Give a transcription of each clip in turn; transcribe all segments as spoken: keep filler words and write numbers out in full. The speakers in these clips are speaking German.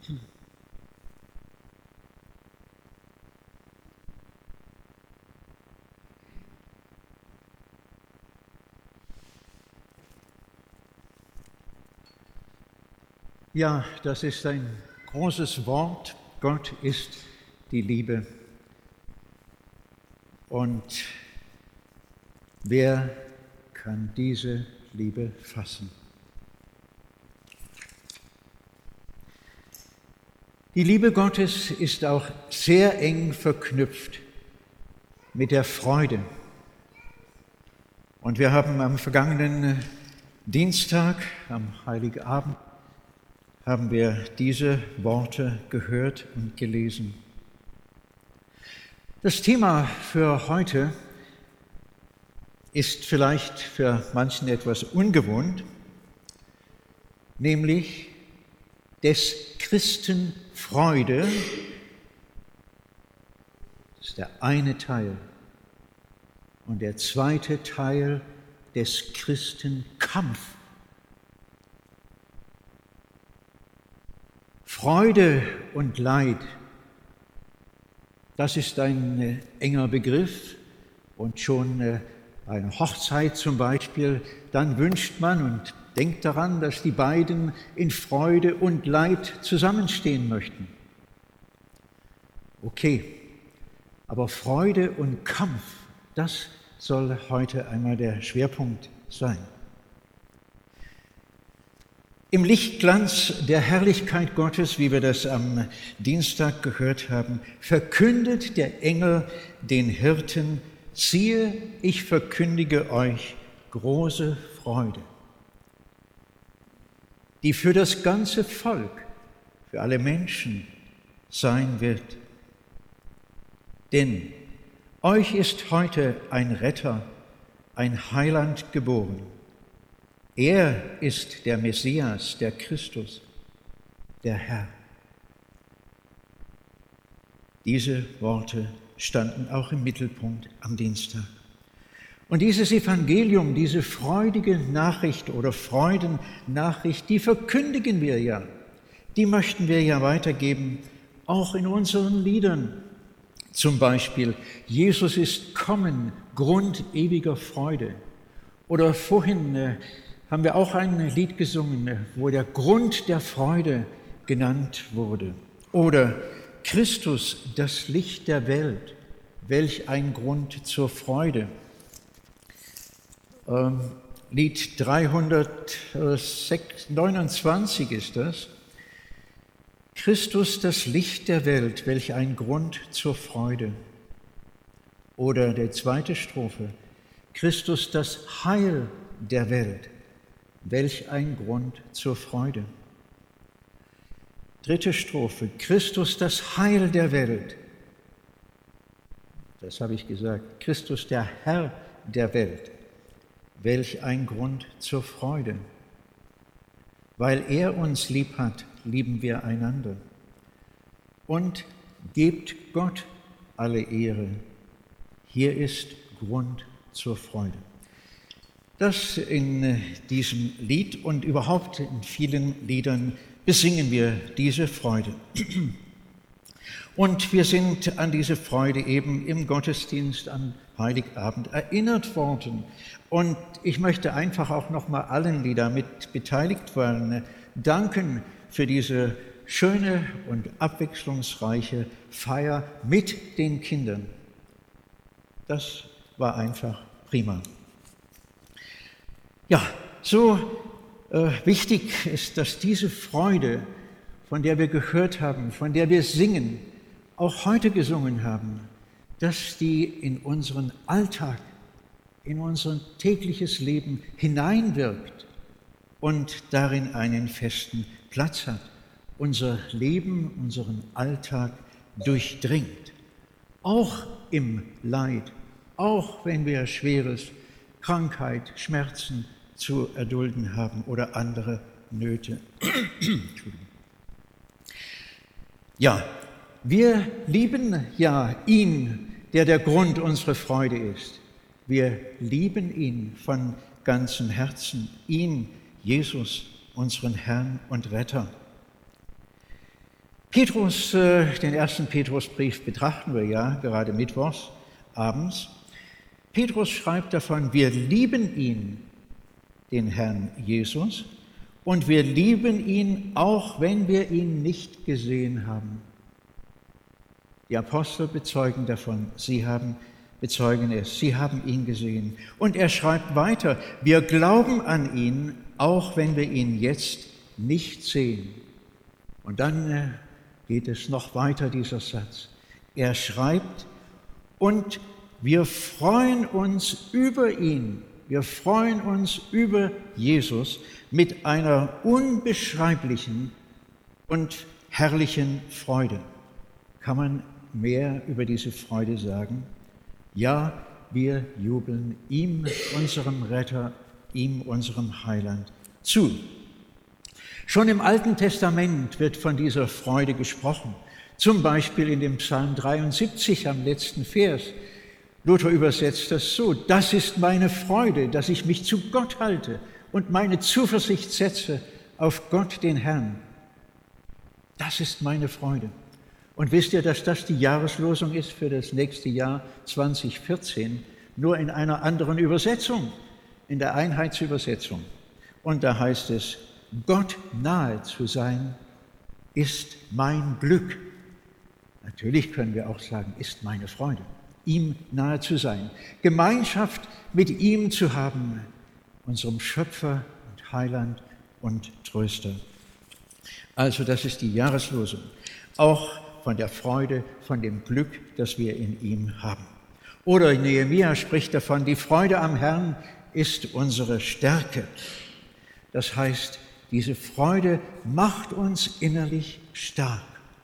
Ja, das ist ein großes Wort. Gott ist die Liebe. Und wer kann diese Liebe fassen? Die Liebe Gottes ist auch sehr eng verknüpft mit der Freude. Und wir haben am vergangenen Dienstag, am Heiligabend, haben wir diese Worte gehört und gelesen. Das Thema für heute ist vielleicht für manchen etwas ungewohnt, nämlich des Christen Freude. Das ist der eine Teil. Und der zweite Teil des Christen Kampf. Freude und Leid, das ist ein äh, enger Begriff und schon äh, bei einer Hochzeit zum Beispiel, dann wünscht man und denkt daran, dass die beiden in Freude und Leid zusammenstehen möchten. Okay, aber Freude und Kampf, das soll heute einmal der Schwerpunkt sein. Im Lichtglanz der Herrlichkeit Gottes, wie wir das am Dienstag gehört haben, verkündet der Engel den Hirten: Siehe, ich verkündige euch große Freude, die für das ganze Volk, für alle Menschen sein wird. Denn euch ist heute ein Retter, ein Heiland geboren. Er ist der Messias, der Christus, der Herr. Diese Worte standen auch im Mittelpunkt am Dienstag. Und dieses Evangelium, diese freudige Nachricht oder Freudennachricht, die verkündigen wir ja, die möchten wir ja weitergeben, auch in unseren Liedern. Zum Beispiel, Jesus ist kommen, Grund ewiger Freude. Oder vorhin äh, haben wir auch ein Lied gesungen, wo der Grund der Freude genannt wurde. Oder Christus, das Licht der Welt, welch ein Grund zur Freude. Ähm, Lied dreihundertneunundzwanzig ist das. Christus, das Licht der Welt, welch ein Grund zur Freude. Oder der zweite Strophe, Christus, das Heil der Welt, welch ein Grund zur Freude. Dritte Strophe, Christus, das Heil der Welt. Das habe ich gesagt, Christus, der Herr der Welt, welch ein Grund zur Freude. Weil er uns lieb hat, lieben wir einander. Und gebt Gott alle Ehre. Hier ist Grund zur Freude. Das in diesem Lied und überhaupt in vielen Liedern besingen wir diese Freude. Und wir sind an diese Freude eben im Gottesdienst am Heiligabend erinnert worden. Und ich möchte einfach auch nochmal allen, die damit beteiligt waren, danken für diese schöne und abwechslungsreiche Feier mit den Kindern. Das war einfach prima. Ja, so äh, wichtig ist, dass diese Freude, von der wir gehört haben, von der wir singen, auch heute gesungen haben, dass die in unseren Alltag, in unser tägliches Leben hineinwirkt und darin einen festen Platz hat, unser Leben, unseren Alltag durchdringt. Auch im Leid, auch wenn wir Schweres, Krankheit, Schmerzen zu erdulden haben oder andere Nöte. Ja, wir lieben ja ihn, der der Grund unserer Freude ist. Wir lieben ihn von ganzem Herzen, ihn, Jesus, unseren Herrn und Retter. Petrus, äh, den ersten Petrusbrief betrachten wir ja gerade mittwochs abends. Petrus schreibt davon, wir lieben ihn, den Herrn Jesus, und wir lieben ihn, auch wenn wir ihn nicht gesehen haben. Die Apostel bezeugen davon, sie haben, bezeugen es, sie haben ihn gesehen. Und er schreibt weiter, wir glauben an ihn, auch wenn wir ihn jetzt nicht sehen. Und dann äh, geht es noch weiter, dieser Satz. Er schreibt, und wir freuen uns über ihn, wir freuen uns über Jesus mit einer unbeschreiblichen und herrlichen Freude. Kann man mehr über diese Freude sagen? Ja, wir jubeln ihm, unserem Retter, ihm, unserem Heiland, zu. Schon im Alten Testament wird von dieser Freude gesprochen. Zum Beispiel in dem Psalm dreiundsiebzig am letzten Vers. Luther übersetzt das so: Das ist meine Freude, dass ich mich zu Gott halte und meine Zuversicht setze auf Gott, den Herrn. Das ist meine Freude. Und wisst ihr, dass das die Jahreslosung ist für das nächste Jahr zwanzig vierzehn, nur in einer anderen Übersetzung, in der Einheitsübersetzung. Und da heißt es, Gott nahe zu sein, ist mein Glück. Natürlich können wir auch sagen, ist meine Freude, ihm nahe zu sein, Gemeinschaft mit ihm zu haben, unserem Schöpfer und Heiland und Tröster. Also das ist die Jahreslosung, auch von der Freude, von dem Glück, das wir in ihm haben. Oder Nehemia spricht davon, die Freude am Herrn ist unsere Stärke. Das heißt, diese Freude macht uns innerlich stark.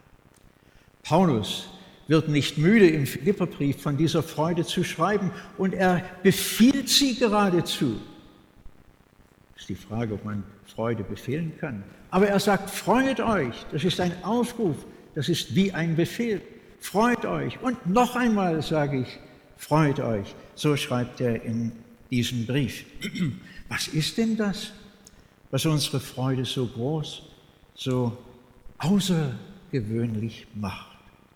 Paulus wird nicht müde, im Philipperbrief von dieser Freude zu schreiben, und er befiehlt sie geradezu. Das ist die Frage, ob man Freude befehlen kann. Aber er sagt, freut euch, das ist ein Aufruf, das ist wie ein Befehl. Freut euch. Und noch einmal sage ich, freut euch. So schreibt er in diesem Brief. Was ist denn das, was unsere Freude so groß, so außergewöhnlich macht?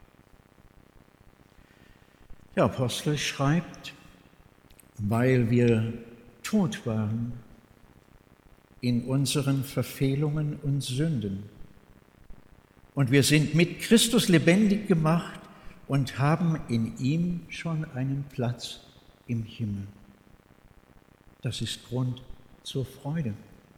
Der Apostel schreibt, weil wir tot waren in unseren Verfehlungen und Sünden. Und wir sind mit Christus lebendig gemacht und haben in ihm schon einen Platz im Himmel. Das ist Grund zur Freude.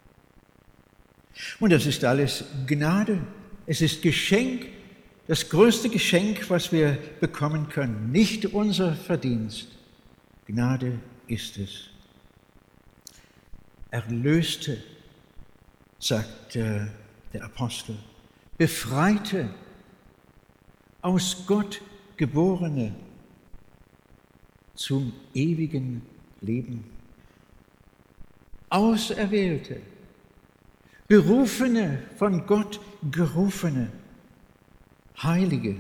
Und das ist alles Gnade. Es ist Geschenk, das größte Geschenk, was wir bekommen können. Nicht unser Verdienst. Gnade ist es. Erlöste, sagt äh, der Apostel, Befreite, aus Gott Geborene zum ewigen Leben. Auserwählte, Berufene, von Gott gerufene, Heilige.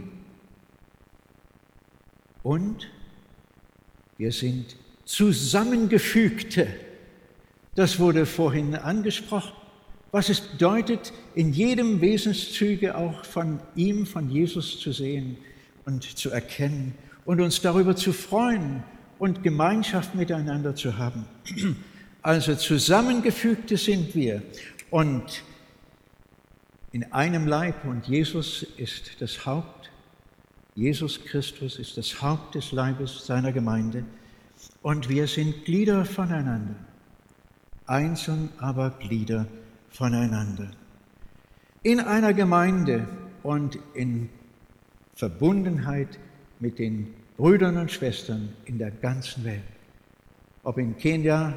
Und wir sind Zusammengefügte. Das wurde vorhin angesprochen. Was es bedeutet, in jedem Wesenszüge auch von ihm, von Jesus zu sehen und zu erkennen und uns darüber zu freuen und Gemeinschaft miteinander zu haben. Also Zusammengefügte sind wir und in einem Leib, und Jesus ist das Haupt. Jesus Christus ist das Haupt des Leibes seiner Gemeinde und wir sind Glieder voneinander, einzeln aber Glieder voneinander. In einer Gemeinde und in Verbundenheit mit den Brüdern und Schwestern in der ganzen Welt. Ob in Kenia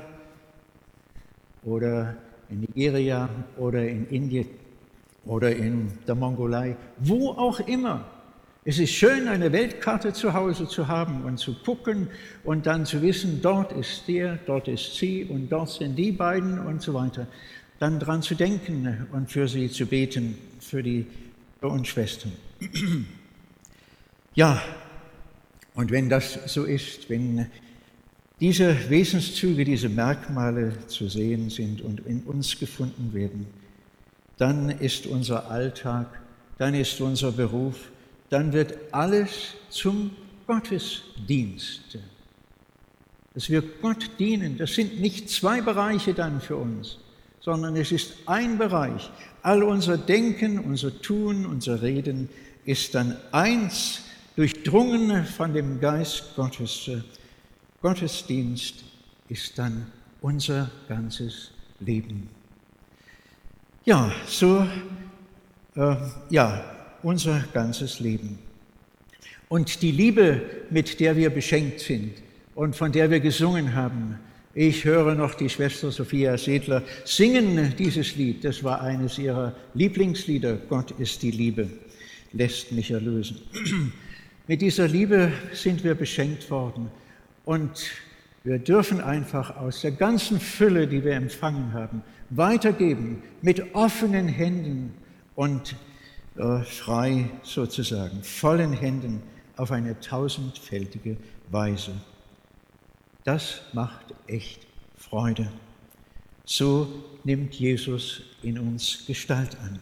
oder in Nigeria oder in Indien oder in der Mongolei, wo auch immer. Es ist schön, eine Weltkarte zu Hause zu haben und zu gucken und dann zu wissen, dort ist der, dort ist sie und dort sind die beiden und so weiter. Dann dran zu denken und für sie zu beten, für die Brüder und Schwestern. Ja, und wenn das so ist, wenn diese Wesenszüge, diese Merkmale zu sehen sind und in uns gefunden werden, dann ist unser Alltag, dann ist unser Beruf, dann wird alles zum Gottesdienst. Dass wir Gott dienen, das sind nicht zwei Bereiche dann für uns, sondern es ist ein Bereich. All unser Denken, unser Tun, unser Reden ist dann eins, durchdrungen von dem Geist Gottes. Gottesdienst ist dann unser ganzes Leben. Ja, so, äh, ja, unser ganzes Leben. Und die Liebe, mit der wir beschenkt sind und von der wir gesungen haben, ich höre noch die Schwester Sophia Sedler singen dieses Lied, das war eines ihrer Lieblingslieder, Gott ist die Liebe, lässt mich erlösen. Mit dieser Liebe sind wir beschenkt worden und wir dürfen einfach aus der ganzen Fülle, die wir empfangen haben, weitergeben mit offenen Händen und äh, frei sozusagen, vollen Händen auf eine tausendfältige Weise. Das macht echt Freude. So nimmt Jesus in uns Gestalt an.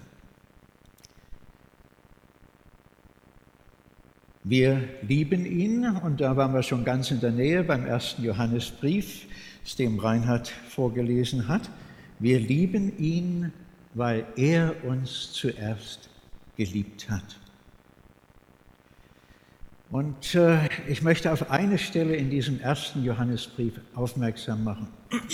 Wir lieben ihn, und da waren wir schon ganz in der Nähe beim ersten Johannesbrief, das dem Reinhard vorgelesen hat. Wir lieben ihn, weil er uns zuerst geliebt hat. Und äh, ich möchte auf eine Stelle in diesem ersten Johannesbrief aufmerksam machen,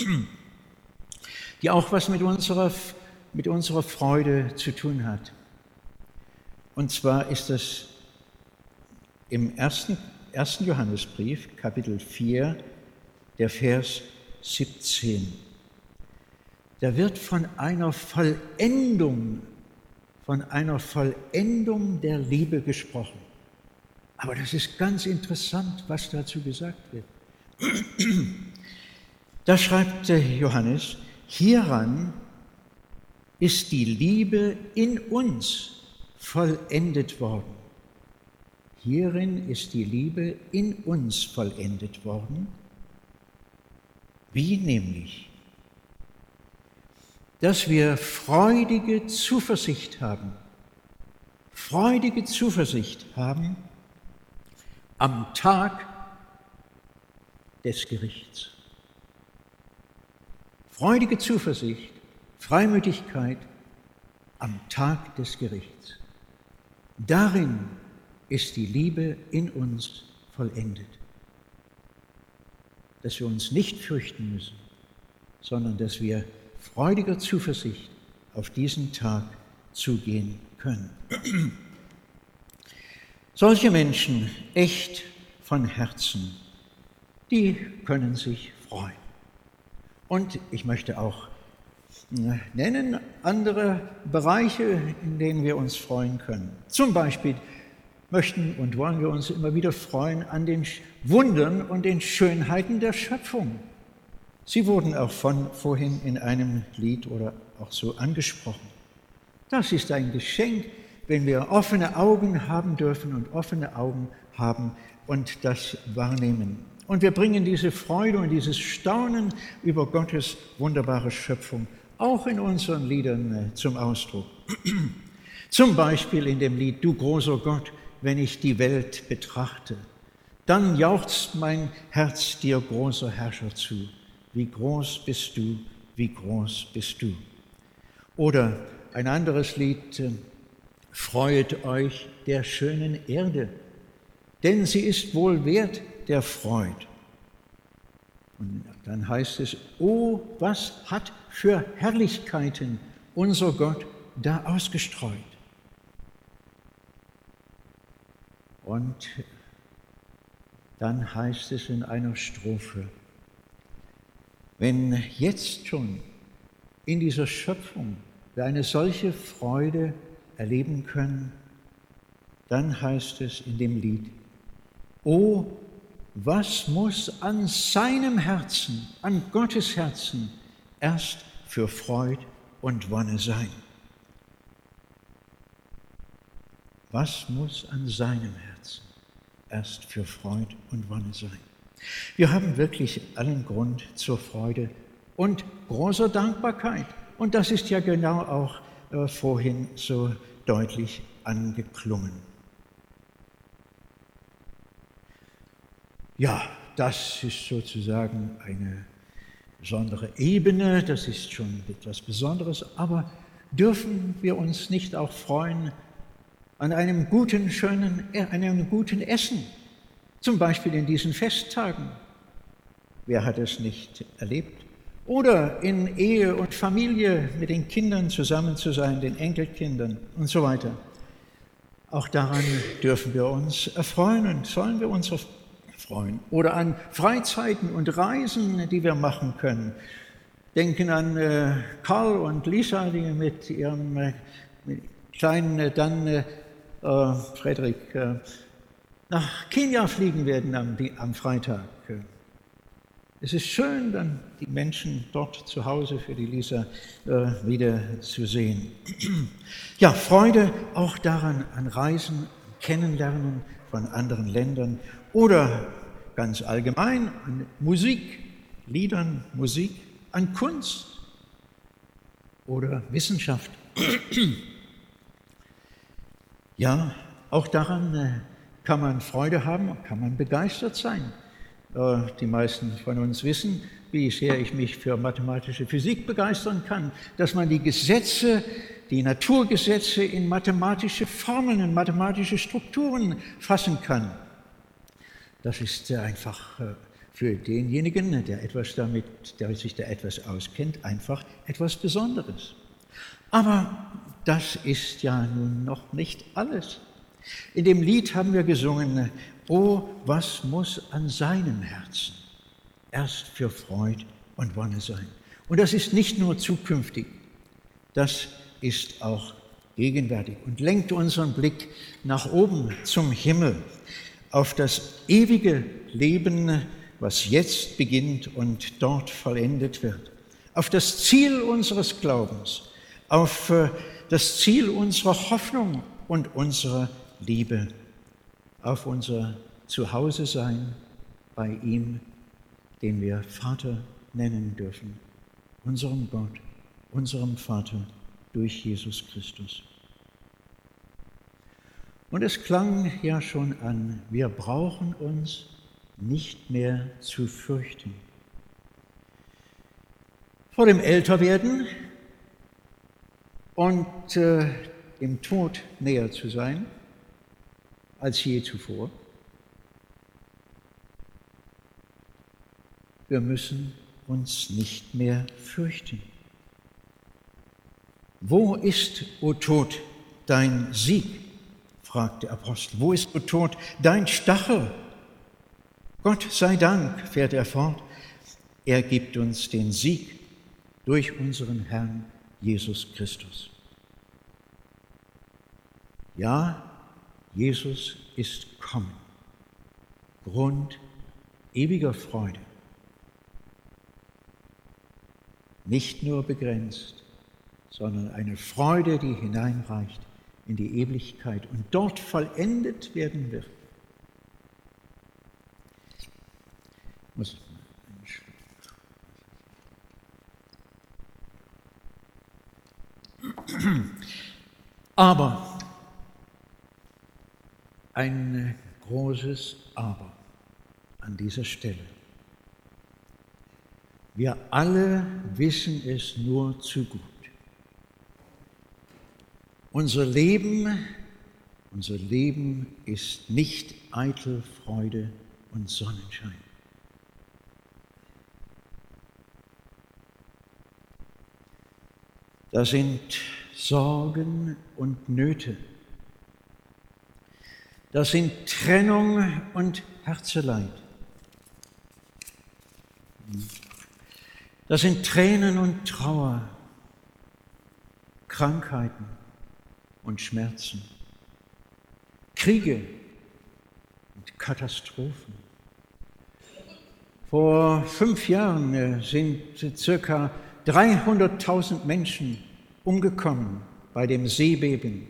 die auch was mit unserer, mit unserer Freude zu tun hat. Und zwar ist das im ersten, ersten Johannesbrief, Kapitel vier, der Vers siebzehn. Da wird von einer Vollendung, von einer Vollendung der Liebe gesprochen. Aber das ist ganz interessant, was dazu gesagt wird. Da schreibt Johannes, hieran ist die Liebe in uns vollendet worden. Hierin ist die Liebe in uns vollendet worden. Wie nämlich? Dass wir freudige Zuversicht haben, freudige Zuversicht haben am Tag des Gerichts. Freudige Zuversicht, Freimütigkeit am Tag des Gerichts. Darin ist die Liebe in uns vollendet. Dass wir uns nicht fürchten müssen, sondern dass wir freudiger Zuversicht auf diesen Tag zugehen können. Solche Menschen, echt von Herzen, die können sich freuen. Und ich möchte auch nennen andere Bereiche, in denen wir uns freuen können. Zum Beispiel möchten und wollen wir uns immer wieder freuen an den Wundern und den Schönheiten der Schöpfung. Sie wurden auch von vorhin in einem Lied oder auch so angesprochen. Das ist ein Geschenk, wenn wir offene Augen haben dürfen und offene Augen haben und das wahrnehmen. Und wir bringen diese Freude und dieses Staunen über Gottes wunderbare Schöpfung auch in unseren Liedern zum Ausdruck. Zum Beispiel in dem Lied Du großer Gott, wenn ich die Welt betrachte, dann jauchzt mein Herz dir, großer Herrscher, zu. Wie groß bist du, wie groß bist du. Oder ein anderes Lied, Freuet euch der schönen Erde, denn sie ist wohl wert der Freud. Und dann heißt es, oh, was hat für Herrlichkeiten unser Gott da ausgestreut. Und dann heißt es in einer Strophe, wenn jetzt schon in dieser Schöpfung wir eine solche Freude erleben können, dann heißt es in dem Lied, oh, was muss an seinem Herzen, an Gottes Herzen erst für Freud und Wonne sein? Was muss an seinem Herzen erst für Freud und Wonne sein? Wir haben wirklich allen Grund zur Freude und großer Dankbarkeit. Und das ist ja genau auch äh, vorhin so deutlich angeklungen. Ja, das ist sozusagen eine besondere Ebene, das ist schon etwas Besonderes, aber dürfen wir uns nicht auch freuen an einem guten, schönen, einem guten Essen, zum Beispiel in diesen Festtagen? Wer hat es nicht erlebt? Oder in Ehe und Familie mit den Kindern zusammen zu sein, den Enkelkindern und so weiter. Auch daran dürfen wir uns erfreuen und sollen wir uns erfreuen. Oder an Freizeiten und Reisen, die wir machen können. Denken an äh, Karl und Lisa, die mit ihrem äh, mit kleinen äh, dann äh, Frederik äh, nach Kenia fliegen werden am, am Freitag. Es ist schön, dann die Menschen dort zu Hause für die Lisa äh, wieder zu sehen. Ja, Freude auch daran, an Reisen, Kennenlernen von anderen Ländern oder ganz allgemein an Musik, Liedern, Musik, an Kunst oder Wissenschaft. Ja, auch daran äh, kann man Freude haben, kann man begeistert sein. Die meisten von uns wissen, wie sehr ich mich für mathematische Physik begeistern kann, dass man die Gesetze, die Naturgesetze in mathematische Formeln, in mathematische Strukturen fassen kann. Das ist einfach für denjenigen, der etwas damit, der sich da etwas auskennt, einfach etwas Besonderes. Aber das ist ja nun noch nicht alles. In dem Lied haben wir gesungen: Oh, was muss an seinem Herzen erst für Freud und Wonne sein. Und das ist nicht nur zukünftig, das ist auch gegenwärtig und lenkt unseren Blick nach oben zum Himmel, auf das ewige Leben, was jetzt beginnt und dort vollendet wird, auf das Ziel unseres Glaubens, auf das Ziel unserer Hoffnung und unserer Liebe, auf unser Zuhause-Sein bei ihm, den wir Vater nennen dürfen, unserem Gott, unserem Vater durch Jesus Christus. Und es klang ja schon an, wir brauchen uns nicht mehr zu fürchten. Vor dem Älterwerden und äh, dem Tod näher zu sein als je zuvor. Wir müssen uns nicht mehr fürchten. Wo ist, o Tod, dein Sieg? Fragt der Apostel. Wo ist, o Tod, dein Stachel? Gott sei Dank, fährt er fort, er gibt uns den Sieg durch unseren Herrn Jesus Christus. Ja, Jesus ist kommen, Grund ewiger Freude. Nicht nur begrenzt, sondern eine Freude, die hineinreicht in die Ewigkeit und dort vollendet werden wird. Ich muss Aber ein großes Aber an dieser Stelle. Wir alle wissen es nur zu gut. Unser Leben, unser Leben ist nicht eitel Freude und Sonnenschein. Da sind Sorgen und Nöte. Das sind Trennung und Herzeleid. Das sind Tränen und Trauer, Krankheiten und Schmerzen, Kriege und Katastrophen. Vor fünf Jahren sind circa dreihunderttausend Menschen umgekommen bei dem Seebeben.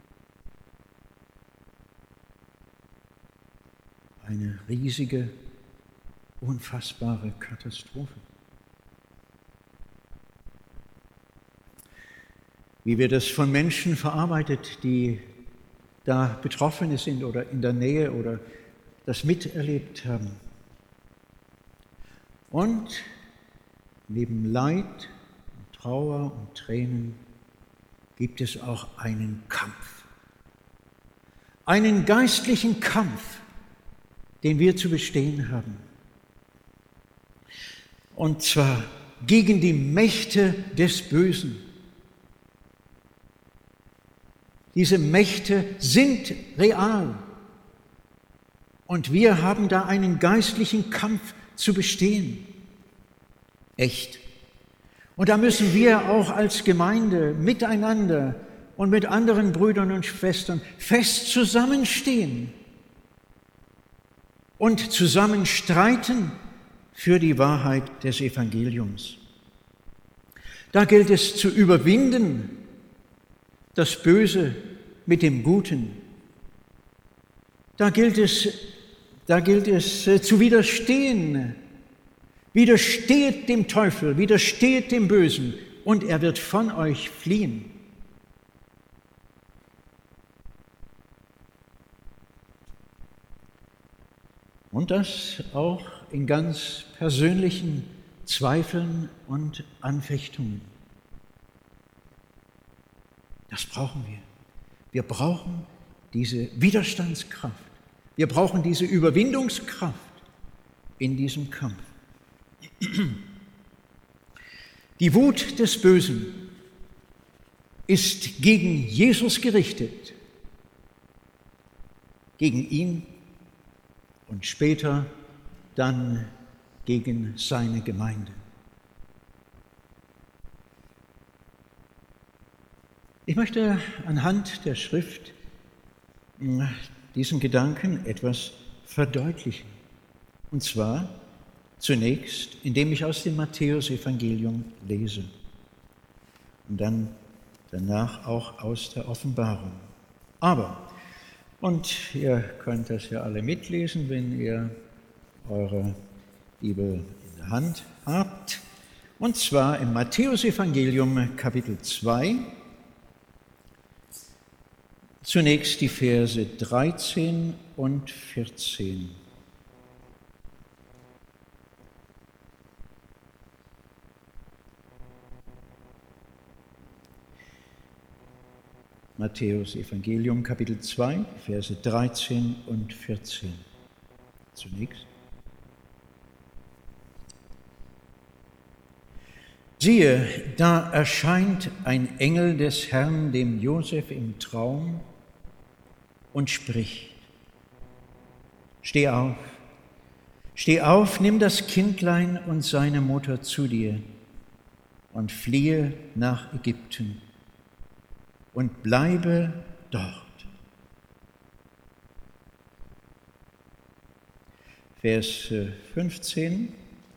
Eine riesige, unfassbare Katastrophe. wie wird das von Menschen verarbeitet, die da Betroffene sind oder in der Nähe oder das miterlebt haben. Und neben Leid und Trauer und Tränen gibt es auch einen Kampf. Einen geistlichen Kampf, den wir zu bestehen haben. Und zwar gegen die Mächte des Bösen. Diese Mächte sind real. Und wir haben da einen geistlichen Kampf zu bestehen. Echt. Und da müssen wir auch als Gemeinde miteinander und mit anderen Brüdern und Schwestern fest zusammenstehen und zusammen streiten für die Wahrheit des Evangeliums. Da gilt es zu überwinden, das Böse mit dem Guten. Da gilt es, da gilt es äh, zu widerstehen. Widersteht dem Teufel, widersteht dem Bösen und er wird von euch fliehen. Und das auch in ganz persönlichen Zweifeln und Anfechtungen. Das brauchen wir. Wir brauchen diese Widerstandskraft. Wir brauchen diese Überwindungskraft in diesem Kampf. Die Wut des Bösen ist gegen Jesus gerichtet, gegen ihn und später dann gegen seine Gemeinde. Ich möchte anhand der Schrift diesen Gedanken etwas verdeutlichen. Und zwar zunächst, indem ich aus dem Matthäusevangelium lese und dann danach auch aus der Offenbarung. Aber, und ihr könnt das ja alle mitlesen, wenn ihr eure Bibel in der Hand habt, und zwar im Matthäusevangelium Kapitel zwei, zunächst die Verse dreizehn und vierzehn. Matthäus Evangelium Kapitel zwei, Verse dreizehn und vierzehn. Zunächst. Siehe, da erscheint ein Engel des Herrn dem Josef im Traum und spricht: Steh auf, steh auf, nimm das Kindlein und seine Mutter zu dir und fliehe nach Ägypten und bleibe dort. Vers fünfzehn.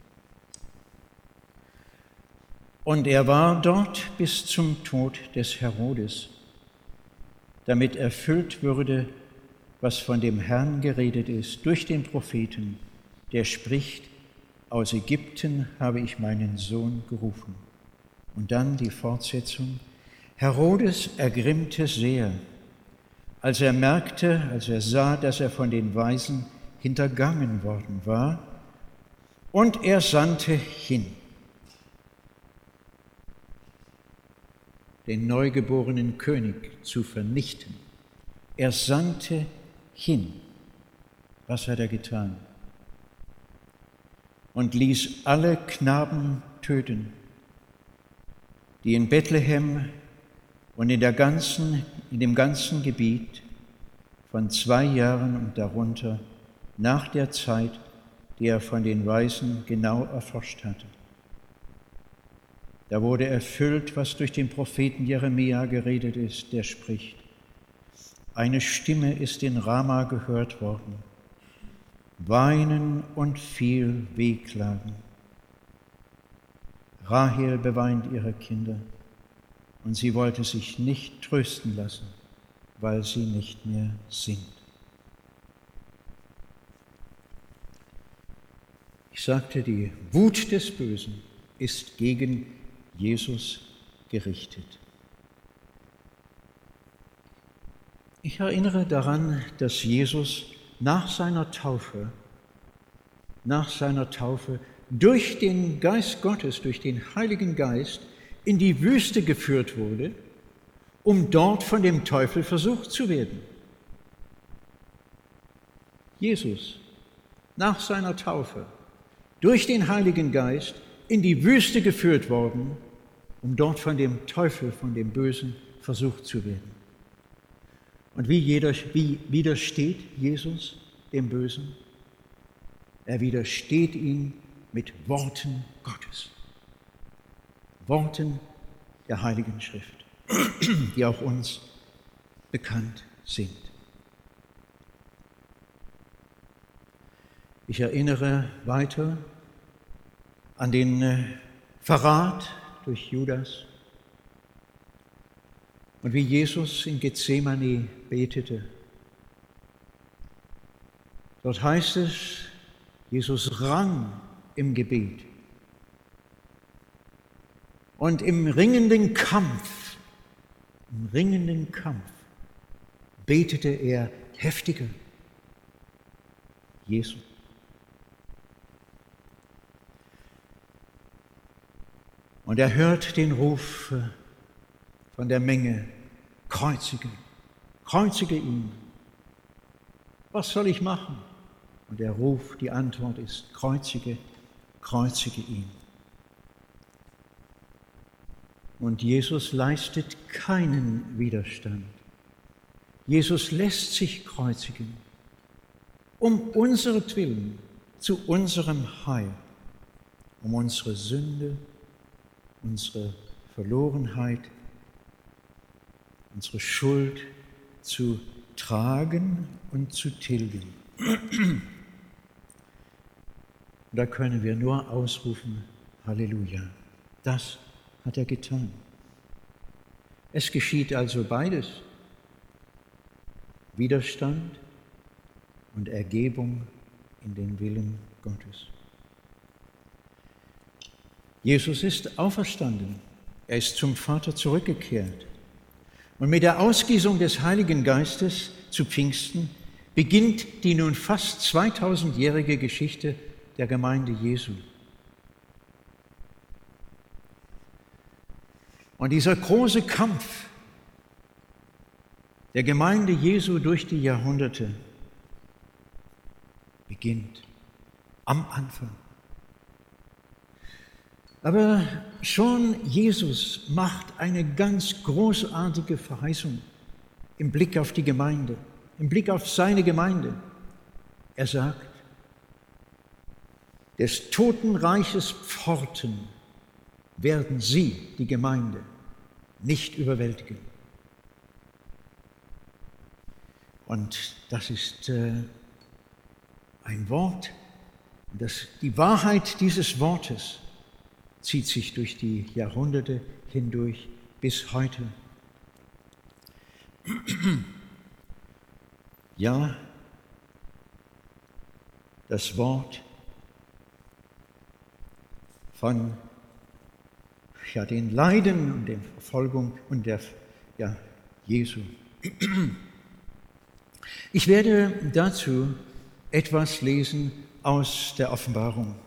Und er war dort bis zum Tod des Herodes, damit erfüllt würde, was von dem Herrn geredet ist durch den Propheten, der spricht: Aus Ägypten habe ich meinen Sohn gerufen. Und dann die Fortsetzung: Herodes ergrimmte sehr, als er merkte, als er sah, dass er von den Weisen hintergangen worden war, und er sandte hin, den neugeborenen König zu vernichten. Er sandte hin. Was hat er getan? Und ließ alle Knaben töten, die in Bethlehem und in, der ganzen, in dem ganzen Gebiet von zwei Jahren und darunter nach der Zeit, die er von den Weisen genau erforscht hatte. Da wurde erfüllt, was durch den Propheten Jeremia geredet ist, der spricht: Eine Stimme ist in Rama gehört worden, Weinen und viel Wehklagen. Rahel beweint ihre Kinder, und sie wollte sich nicht trösten lassen, weil sie nicht mehr sind. Ich sagte, die Wut des Bösen ist gegen Jesus gerichtet. Ich erinnere daran, dass Jesus nach seiner Taufe, nach seiner Taufe durch den Geist Gottes, durch den Heiligen Geist in die Wüste geführt wurde, um dort von dem Teufel versucht zu werden. Jesus, nach seiner Taufe, durch den Heiligen Geist in die Wüste geführt worden, um dort von dem Teufel, von dem Bösen versucht zu werden. Und wie, jeder, wie widersteht Jesus dem Bösen? Er widersteht ihm mit Worten Gottes, Worten der Heiligen Schrift, die auch uns bekannt sind. Ich erinnere weiter an den Verrat durch Judas und wie Jesus in Gethsemane betete. Dort heißt es, Jesus rang im Gebet. Und im ringenden Kampf, im ringenden Kampf betete er heftiger. Jesus. Und er hört den Ruf von der Menge, kreuzige, kreuzige ihn. Was soll ich machen? Und der Ruf, die Antwort ist, kreuzige, kreuzige ihn. Und Jesus leistet keinen Widerstand. Jesus lässt sich kreuzigen, um unseretwillen, zu unserem Heil, um unsere Sünde, unsere Verlorenheit, unsere Schuld zu tragen und zu tilgen. Und da können wir nur ausrufen, Halleluja, das hat er getan. Es geschieht also beides, Widerstand und Ergebung in den Willen Gottes. Jesus ist auferstanden, er ist zum Vater zurückgekehrt. Und mit der Ausgießung des Heiligen Geistes zu Pfingsten beginnt die nun fast zweitausendjährige Geschichte der Gemeinde Jesu. Und dieser große Kampf der Gemeinde Jesu durch die Jahrhunderte beginnt am Anfang. Aber schon Jesus macht eine ganz großartige Verheißung im Blick auf die Gemeinde, im Blick auf seine Gemeinde. Er sagt, des Totenreiches Pforten werden sie, die Gemeinde, nicht überwältigen. Und das ist äh, ein Wort, das, die Wahrheit dieses Wortes zieht sich durch die Jahrhunderte hindurch bis heute. Ja, das Wort von ja, den Leiden und der Verfolgung und der ja, Jesu. Ich werde dazu etwas lesen aus der Offenbarung.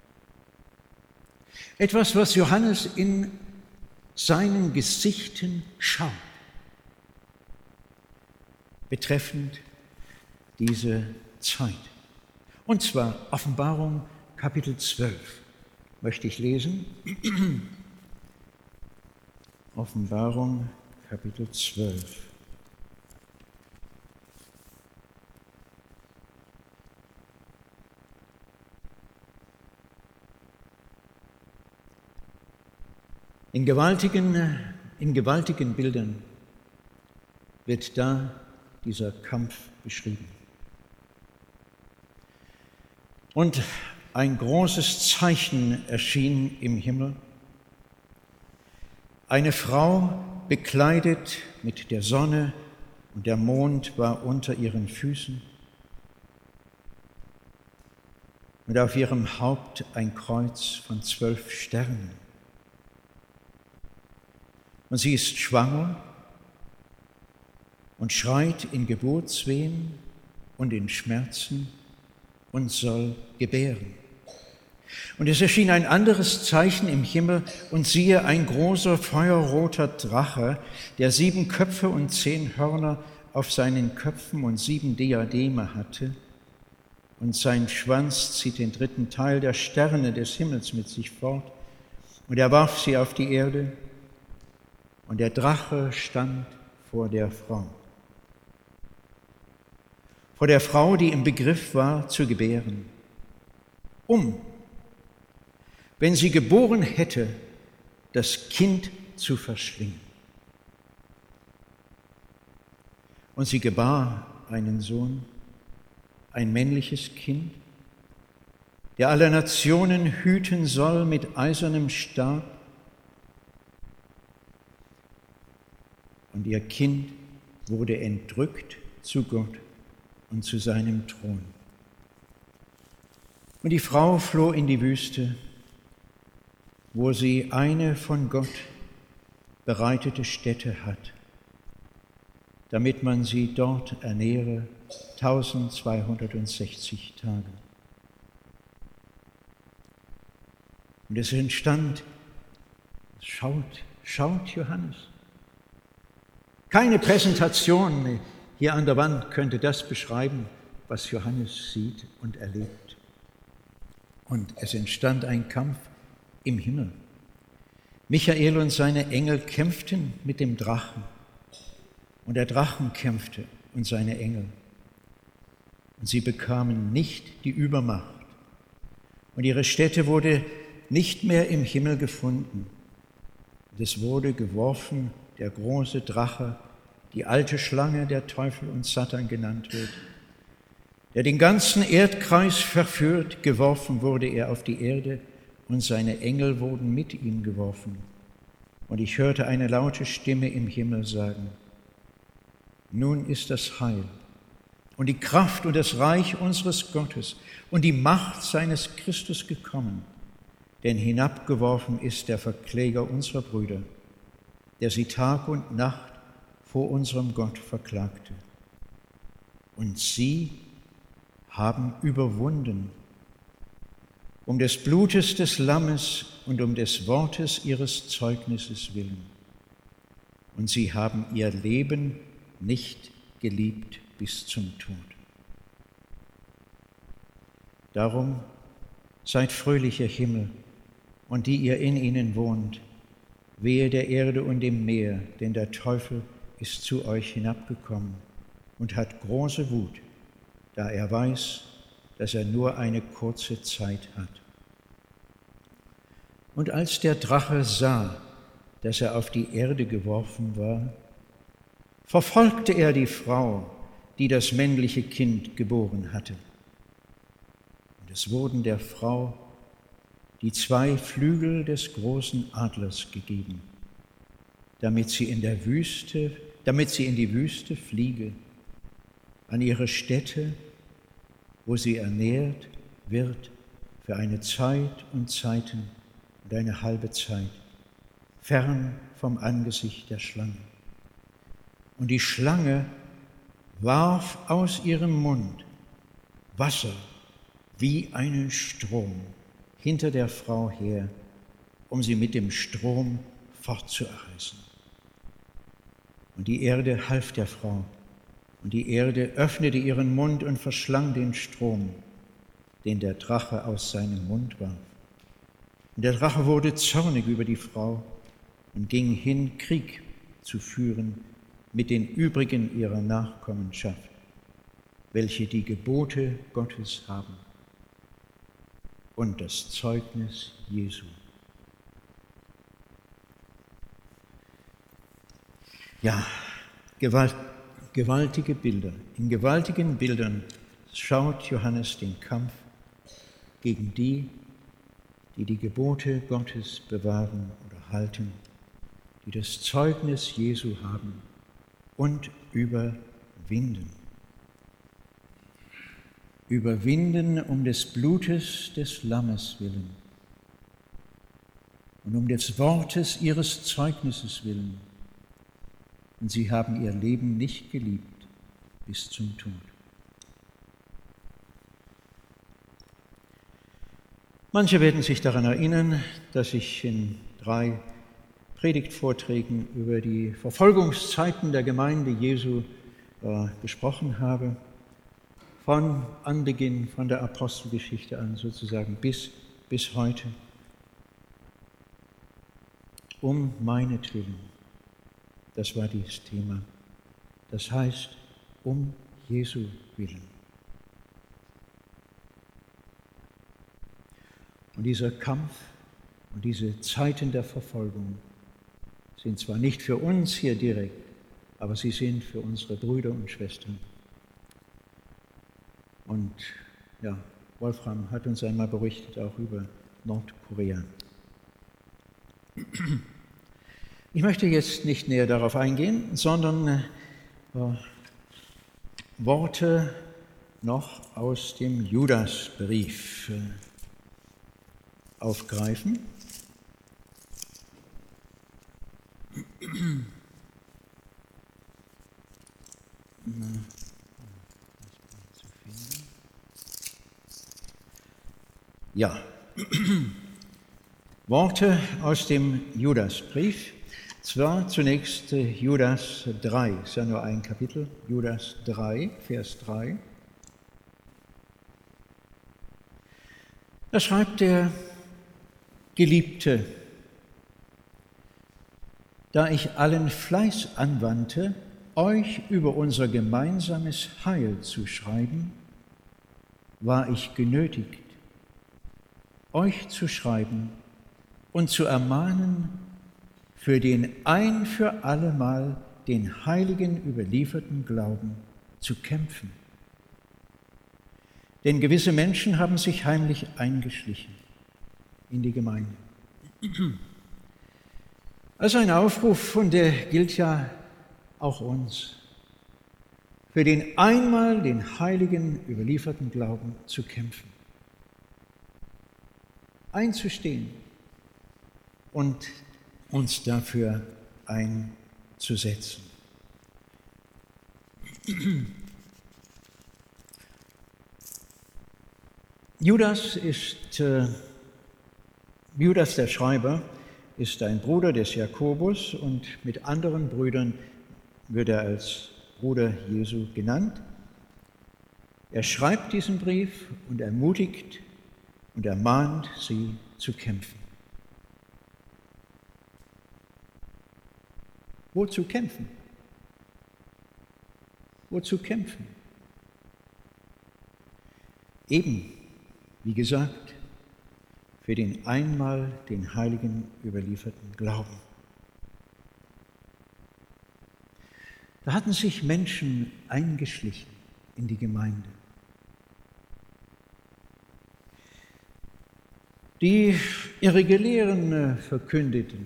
Etwas, was Johannes in seinen Gesichten schaut, betreffend diese Zeit. Und zwar Offenbarung Kapitel zwölf möchte ich lesen. Offenbarung Kapitel zwölf. In gewaltigen, in gewaltigen Bildern wird da dieser Kampf beschrieben. Und ein großes Zeichen erschien im Himmel. Eine Frau bekleidet mit der Sonne und der Mond war unter ihren Füßen und auf ihrem Haupt ein Kreuz von zwölf Sternen. Und sie ist schwanger und schreit in Geburtswehen und in Schmerzen und soll gebären. Und es erschien ein anderes Zeichen im Himmel, und siehe, ein großer feuerroter Drache, der sieben Köpfe und zehn Hörner auf seinen Köpfen und sieben Diademe hatte, und sein Schwanz zieht den dritten Teil der Sterne des Himmels mit sich fort, und er warf sie auf die Erde, und der Drache stand vor der Frau. Vor der Frau, die im Begriff war, zu gebären, um, wenn sie geboren hätte, das Kind zu verschlingen. Und sie gebar einen Sohn, ein männliches Kind, der alle Nationen hüten soll mit eisernem Stab. Und ihr Kind wurde entrückt zu Gott und zu seinem Thron. Und die Frau floh in die Wüste, wo sie eine von Gott bereitete Stätte hat, damit man sie dort ernähre eintausendzweihundertsechzig Tage. Und es entstand, schaut, schaut Johannes. Keine Präsentation hier an der Wand könnte das beschreiben, was Johannes sieht und erlebt. Und es entstand ein Kampf im Himmel. Michael und seine Engel kämpften mit dem Drachen, und der Drachen kämpfte und seine Engel. Und sie bekamen nicht die Übermacht, und ihre Stätte wurde nicht mehr im Himmel gefunden. Und es wurde geworfen, der große Drache, die alte Schlange, der Teufel und Satan genannt wird, der den ganzen Erdkreis verführt. Geworfen wurde er auf die Erde, und seine Engel wurden mit ihm geworfen. Und ich hörte eine laute Stimme im Himmel sagen: Nun ist das Heil und die Kraft und das Reich unseres Gottes und die Macht seines Christus gekommen, denn hinabgeworfen ist der Verkläger unserer Brüder, der sie Tag und Nacht vor unserem Gott verklagte. Und sie haben überwunden, um des Blutes des Lammes und um des Wortes ihres Zeugnisses willen. Und sie haben ihr Leben nicht geliebt bis zum Tod. Darum seid fröhlich, ihr Himmel, und die ihr in ihnen wohnt, wehe der Erde und dem Meer, denn der Teufel ist zu euch hinabgekommen und hat große Wut, da er weiß, dass er nur eine kurze Zeit hat. Und als der Drache sah, dass er auf die Erde geworfen war, verfolgte er die Frau, die das männliche Kind geboren hatte. Und es wurden der Frau die zwei Flügel des großen Adlers gegeben, damit sie in der Wüste, damit sie in die Wüste fliege, an ihre Stätte, wo sie ernährt wird für eine Zeit und Zeiten und eine halbe Zeit, fern vom Angesicht der Schlange. Und die Schlange warf aus ihrem Mund Wasser wie einen Strom hinter der Frau her, um sie mit dem Strom fortzureißen. Und die Erde half der Frau, und die Erde öffnete ihren Mund und verschlang den Strom, den der Drache aus seinem Mund warf. Und der Drache wurde zornig über die Frau und ging hin, Krieg zu führen mit den übrigen ihrer Nachkommenschaft, welche die Gebote Gottes haben und das Zeugnis Jesu. Ja, Gewalt, gewaltige Bilder. In gewaltigen Bildern schaut Johannes den Kampf gegen die, die die Gebote Gottes bewahren oder halten, die das Zeugnis Jesu haben und überwinden. Überwinden um des Blutes des Lammes willen und um des Wortes ihres Zeugnisses willen. und sie haben ihr Leben nicht geliebt bis zum Tod. Manche werden sich daran erinnern, dass ich in drei Predigtvorträgen über die Verfolgungszeiten der Gemeinde Jesu äh, gesprochen habe, von Anbeginn, von der Apostelgeschichte an sozusagen bis, bis heute. Um meinetwillen, das war dieses Thema. Das heißt, um Jesu willen. Und dieser Kampf und diese Zeiten der Verfolgung sind zwar nicht für uns hier direkt, aber sie sind für unsere Brüder und Schwestern. Und ja, Wolfram hat uns einmal berichtet auch über Nordkorea. Ich möchte jetzt nicht näher darauf eingehen, sondern äh, Worte noch aus dem Judasbrief äh, aufgreifen. Ja, Worte aus dem Judasbrief, zwar zunächst Judas drei, ist ja nur ein Kapitel, Judas drei, Vers drei. Da schreibt der Geliebte: Da ich allen Fleiß anwandte, euch über unser gemeinsames Heil zu schreiben, war ich genötigt, euch zu schreiben und zu ermahnen, für den ein für allemal den Heiligen überlieferten Glauben zu kämpfen. Denn gewisse Menschen haben sich heimlich eingeschlichen in die Gemeinde. Also ein Aufruf, und der gilt ja auch uns, für den einmal den Heiligen überlieferten Glauben zu kämpfen, einzustehen und uns dafür einzusetzen. Judas ist, äh, Judas der Schreiber, ist ein Bruder des Jakobus und mit anderen Brüdern wird er als Bruder Jesu genannt. Er schreibt diesen Brief und ermutigt und ermahnt sie zu kämpfen. Wozu kämpfen? Wozu kämpfen? Eben, wie gesagt, für den einmal den Heiligen überlieferten Glauben. Da hatten sich Menschen eingeschlichen in die Gemeinde, die ihre Lehren verkündeten.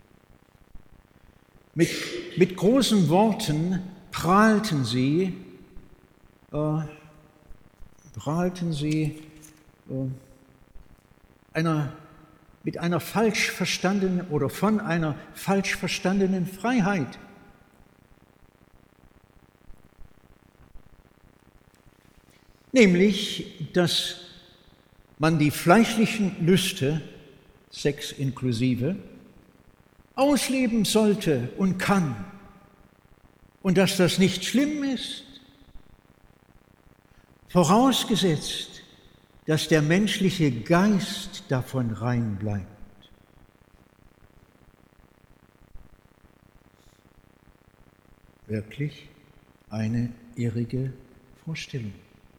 Mit, mit großen Worten prahlten sie, äh, prahlten sie äh, einer, mit einer falsch verstandenen oder von einer falsch verstandenen Freiheit. Nämlich, dass man die fleischlichen Lüste, Sex inklusive, ausleben sollte und kann und dass das nicht schlimm ist, vorausgesetzt, dass der menschliche Geist davon rein bleibt. Wirklich eine irrige Vorstellung.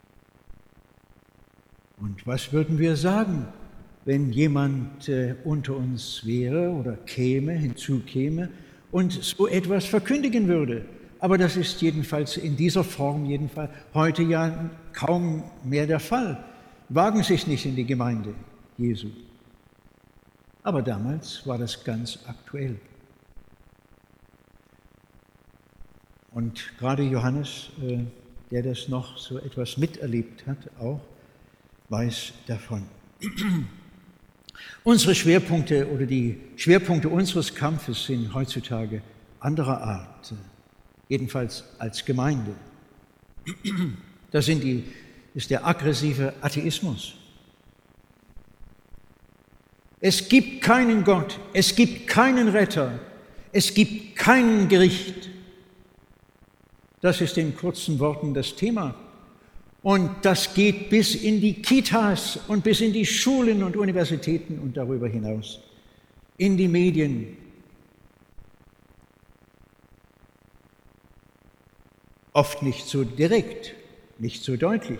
Und was würden wir sagen, wenn jemand äh, unter uns wäre oder käme, hinzukäme und so etwas verkündigen würde? Aber das ist jedenfalls in dieser Form jedenfalls heute ja kaum mehr der Fall. Wagen sich nicht in die Gemeinde Jesu. Aber damals war das ganz aktuell. Und gerade Johannes, äh, der das noch so etwas miterlebt hat, auch, weiß davon. Unsere Schwerpunkte oder die Schwerpunkte unseres Kampfes sind heutzutage anderer Art. jedenfalls als Gemeinde. Das sind die, ist der aggressive Atheismus. Es gibt keinen Gott, es gibt keinen Retter, es gibt kein Gericht. Das ist in kurzen Worten das Thema. Und das geht bis in die Kitas und bis in die Schulen und Universitäten und darüber hinaus, in die Medien. Oft nicht so direkt, nicht so deutlich.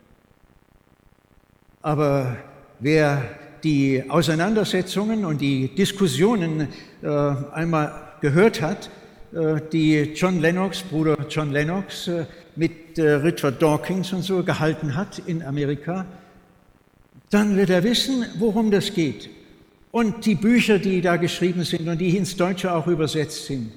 Aber wer die Auseinandersetzungen und die Diskussionen äh, einmal gehört hat, äh, die John Lennox, Bruder John Lennox, äh, mit äh, Richard Dawkins und so gehalten hat in Amerika, dann wird er wissen, worum das geht. Und die Bücher, die da geschrieben sind und die ins Deutsche auch übersetzt sind,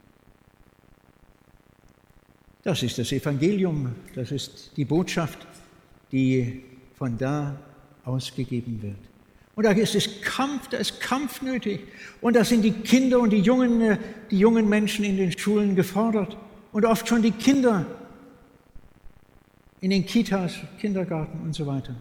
das ist das Evangelium, das ist die Botschaft, die von da ausgegeben wird. Und da ist es Kampf, da ist Kampf nötig. Und da sind die Kinder und die jungen, die jungen Menschen in den Schulen gefordert. Und oft schon die Kinder in den Kitas, Kindergarten und so weiter.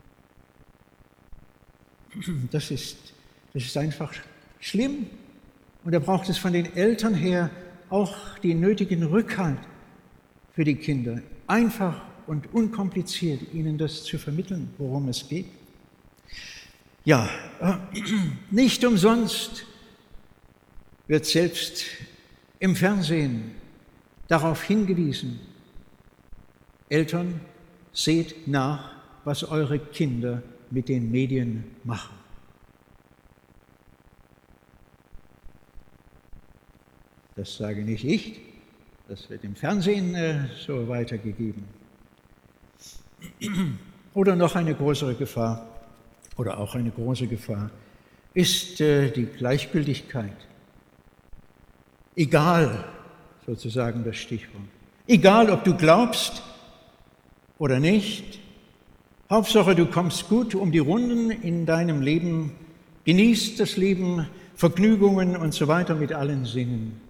Das ist, das ist einfach schlimm. Und da braucht es von den Eltern her auch den nötigen Rückhalt für die Kinder. Einfach und unkompliziert ihnen das zu vermitteln, worum es geht. Ja, nicht umsonst wird selbst im Fernsehen darauf hingewiesen: Eltern, seht nach, was eure Kinder mit den Medien machen. Das sage nicht ich, das wird im Fernsehen äh, so weitergegeben. Oder noch eine größere Gefahr, oder auch eine große Gefahr, ist äh, die Gleichgültigkeit. Egal, sozusagen das Stichwort. Egal, ob du glaubst oder nicht, Hauptsache, du kommst gut um die Runden in deinem Leben, genießt das Leben, Vergnügungen und so weiter mit allen Sinnen.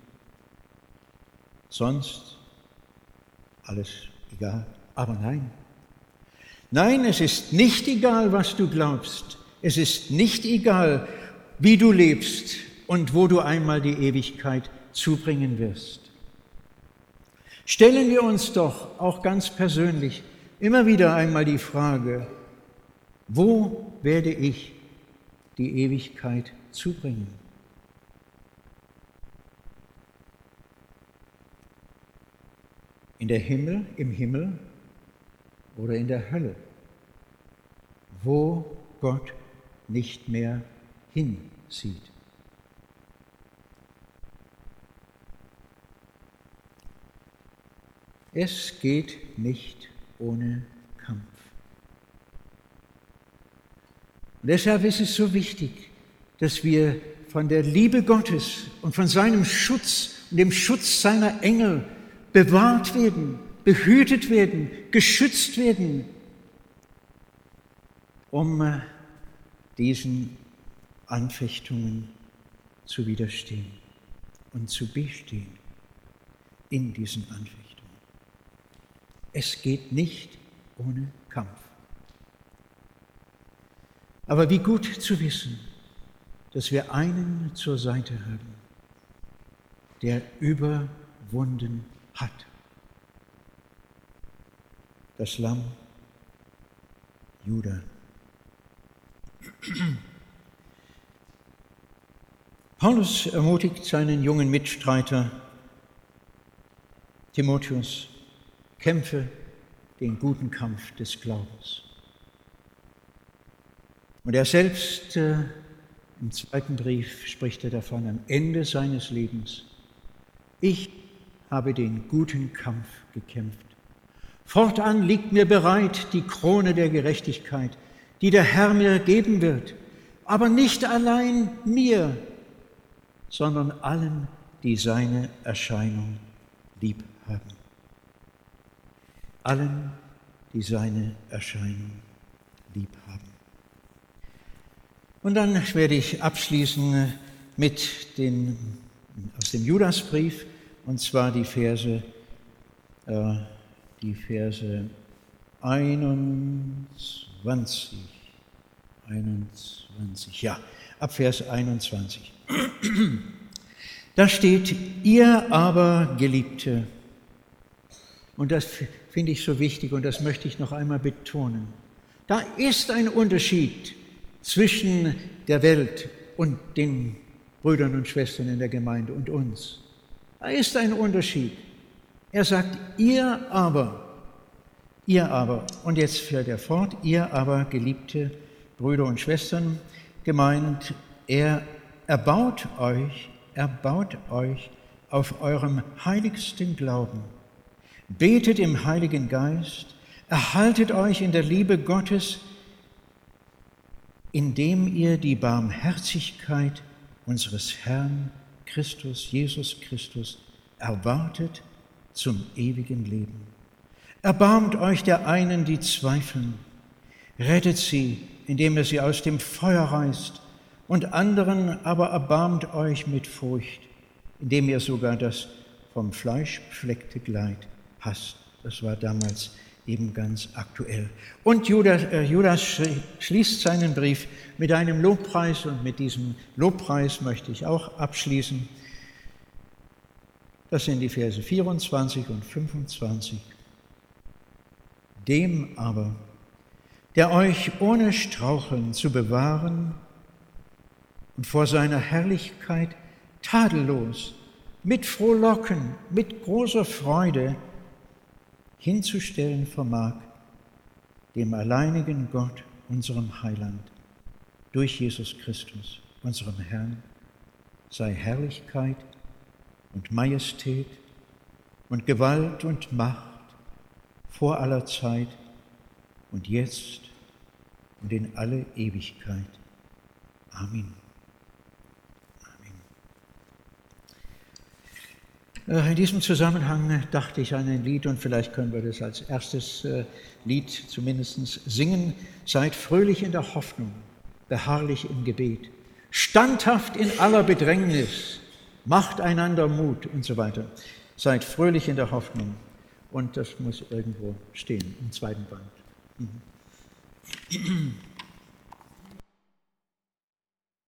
Sonst alles egal. Aber nein. Nein, es ist nicht egal, was du glaubst. Es ist nicht egal, wie du lebst und wo du einmal die Ewigkeit zubringen wirst. Stellen wir uns doch auch ganz persönlich immer wieder einmal die Frage: Wo werde ich die Ewigkeit zubringen? In der Himmel, im Himmel oder in der Hölle, wo Gott nicht mehr hinsieht. Es geht nicht ohne Kampf. Und deshalb ist es so wichtig, dass wir von der Liebe Gottes und von seinem Schutz und dem Schutz seiner Engel bewahrt werden, behütet werden, geschützt werden, um diesen Anfechtungen zu widerstehen und zu bestehen in diesen Anfechtungen. Es geht nicht ohne Kampf. Aber wie gut zu wissen, dass wir einen zur Seite haben, der überwunden hat. Das Lamm Juda. Paulus ermutigt seinen jungen Mitstreiter Timotheus: Kämpfe den guten Kampf des Glaubens. Und er selbst, äh, im zweiten Brief spricht er davon, am Ende seines Lebens: Ich habe den guten Kampf gekämpft. Fortan liegt mir bereit die Krone der Gerechtigkeit, die der Herr mir geben wird, aber nicht allein mir, sondern allen, die seine Erscheinung lieb haben. Allen, die seine Erscheinung lieb haben. Und dann werde ich abschließen mit den, aus dem Judasbrief, und zwar die Verse, äh, die Verse einundzwanzig. einundzwanzig, ja, ab Vers einundzwanzig. Da steht, ihr aber, Geliebte, und das finde ich so wichtig und das möchte ich noch einmal betonen, da ist ein Unterschied zwischen der Welt und den Brüdern und Schwestern in der Gemeinde und uns. Da ist ein Unterschied. Er sagt, ihr aber, ihr aber, und jetzt fährt er fort, ihr aber, geliebte Brüder und Schwestern, gemeint, er erbaut euch, erbaut euch auf eurem heiligsten Glauben. Betet im Heiligen Geist, erhaltet euch in der Liebe Gottes, indem ihr die Barmherzigkeit unseres Herrn Christus, Jesus Christus, erwartet zum ewigen Leben. Erbarmt euch der einen, die zweifeln, rettet sie, indem ihr sie aus dem Feuer reißt, und anderen aber erbarmt euch mit Furcht, indem ihr sogar das vom Fleisch befleckte Kleid hasst. Das war damals eben ganz aktuell. Und Judas, äh, Judas schließt seinen Brief mit einem Lobpreis, und mit diesem Lobpreis möchte ich auch abschließen. Das sind die Verse vierundzwanzig und fünfundzwanzig. Dem aber, der euch ohne Straucheln zu bewahren und vor seiner Herrlichkeit tadellos, mit Frohlocken, mit großer Freude hinzustellen vermag, dem alleinigen Gott, unserem Heiland, durch Jesus Christus, unserem Herrn, sei Herrlichkeit und Majestät und Gewalt und Macht vor aller Zeit und jetzt und in alle Ewigkeit. Amen. In diesem Zusammenhang dachte ich an ein Lied, und vielleicht können wir das als erstes Lied zumindest singen. Seid fröhlich in der Hoffnung, beharrlich im Gebet, standhaft in aller Bedrängnis, macht einander Mut und so weiter. Seid fröhlich in der Hoffnung. Und das muss irgendwo stehen, im zweiten Band. Mhm.